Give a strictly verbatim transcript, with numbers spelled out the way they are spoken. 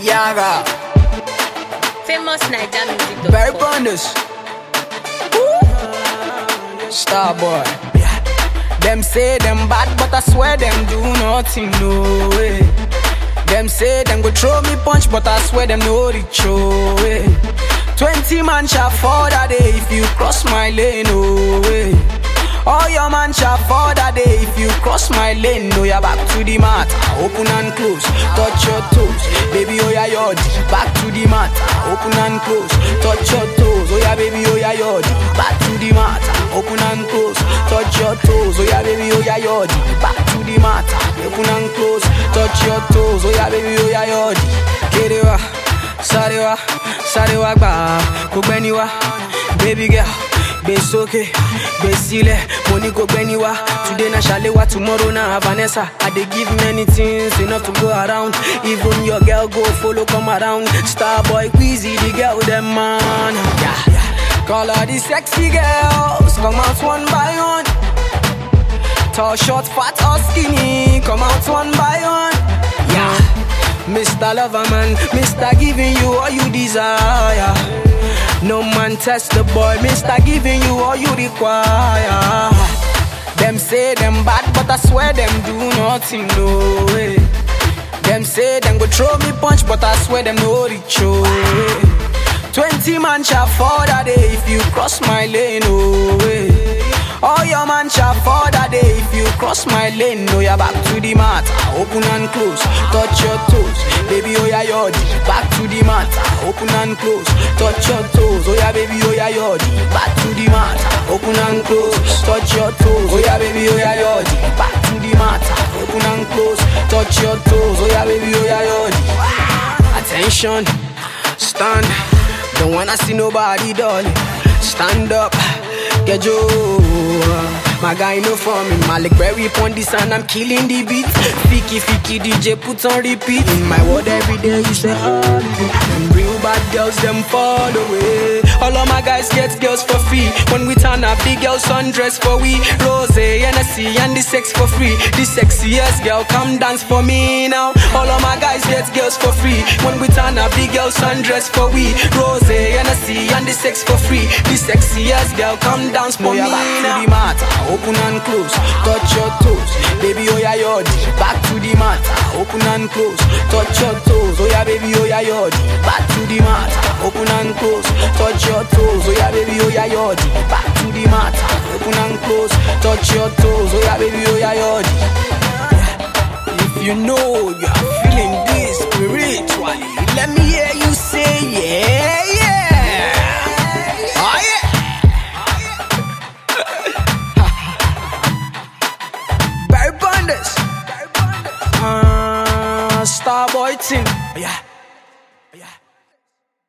Yaga. Famous Naija music. Barry Bonders. Starboy. Yeah. Them say them bad, but I swear them do nothing, no way. Them say them go throw me punch, but I swear them no reach, oh way. Twenty man shall fall that day if you cross my lane, no way. All your man shall fall that day if you cross my lane. No, you're back to the mat, open and close, touch your toes, baby, oh yeah, yod. Back to the mat, open and close, touch your toes, oh yeah, baby, oh yeah, yod. Back to the mat, open and close, touch your toes, oh yeah, baby, oh yeah, yod. Back to the mat, open and close, touch your toes, oh yeah, baby, oh yeah, yod. Kerewa, sarewa, sarewa ba, kubeniwa, baby girl. Base okay, basile, money go beniwa. Today na Shalewa, tomorrow na Vanessa. I dey give many things enough to go around. Even your girl go follow come around. Starboy, Queasy, the girl them man. Yeah, yeah. Call all the sexy girls, come out one by one. Tall, short, fat or skinny, come out one by one. Yeah, Mister Loverman, Mister giving you all you desire. No man test the boy, Mister giving you all you require. Them say them bad, but I swear them do nothing, no way. Them say them go throw me punch, but I swear them no reach, oh way. Twenty man shall fall that day if you cross my lane, no way. All your man shall fall that day if you cross my lane. No, you're back to the mat, open and close, touch your toes, baby, oh yeah, yod. Back to the mat, open and close, touch your toes, oh yeah, baby, oh yeah, yod. Back to the mat, open and close, touch your toes, oh yeah, baby, oh yeah, yod. Back to the mat, open and close, touch your toes, oh yeah, baby, oh yeah, yod. Attention, stand, don't wanna see nobody, darling. Stand up, get you. My guy no for me, Malik Berry pon this and I'm killing the beat. Fiki Fiki D J put on repeat. In my world every day you say holiday. Them real bad girls them fall away. All of my guys get girls for free. When we turn up the girls undress for we. Rose, N S C and the sex for free. The sexiest girl come dance for me now. All of my guys get girls for free. When we turn up the girls undress for we. Rose, N S C and the sex for free. The sexiest girl come dance for me now. Open and close, touch your toes, baby, oh yeah, yod. Back to the mat, open and close, touch your toes, oh yeah, baby, oh yeah, yod. Back to the mat, open and close, touch your toes, oh yeah, baby, oh yeah, yod. Back to the mat, open and close, touch your toes, oh yeah, baby, oh yeah, yod. If you know you're feeling this spiritually, let me hear you say yeah, yeah. Oh yeah. Uh, Starboy thing, yeah, yeah.